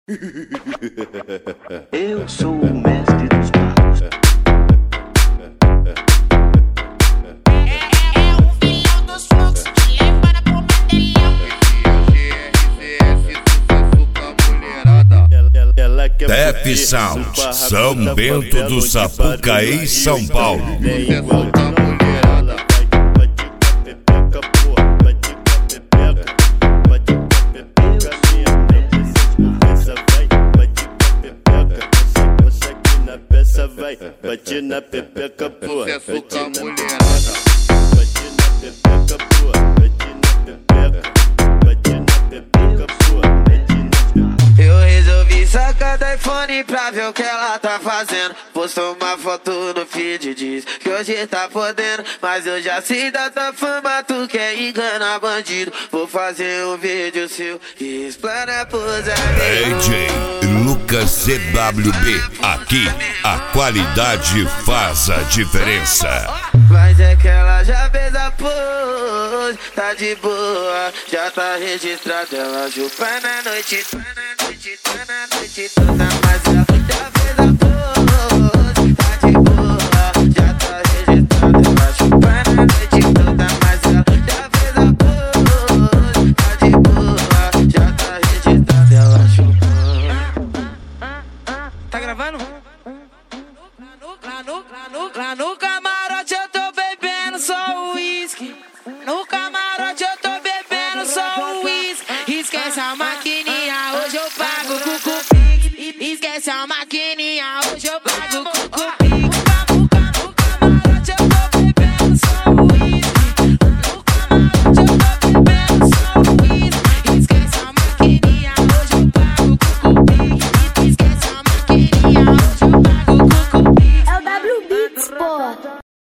Eu sou o mestre dos magos. É o vilão dos fluxos, te levando pro batalhão. Def Sound, São Bento do Sapucaí, São Paulo. Bate na pepeca, pô. Sucesso com a mulherada. Bate na pepeca, pô. Bate na pepeca, pô. Eu resolvi sacar do iPhone pra ver o que ela tá fazendo. Postou uma foto no feed, diz que hoje tá podendo. Mas eu já sei da tua fama, tu quer enganar bandido. Vou fazer um vídeo seu e explana pros amigos. DJ Lucas CWB, aqui a qualidade faz a diferença. Mas é que ela já fez a pose, tá de boa, já tá registrada. Ela chupa na noite, tá na noite, tá na noite toda. Mas ela já fez a pose, tá de boa, já tá registrada. Ela chupa na noite toda. Mas ela já fez a pose, tá de boa, já tá registrada. Ela chupa. Tá gravando? Lá no camarote eu tô bebendo só uísque. No camarote eu tô bebendo só uísque. Esquece a maquininha, hoje eu pago com cupique. Esquece a maquininha, hoje eu pago com cupique. No camarote eu tô bebendo só uísque. No camarote eu tô bebendo só uísque. Esquece a maquininha, hoje eu pago com cupique. Esquece a maquininha, hoje eu pago com cupique. É o W Beats, pô.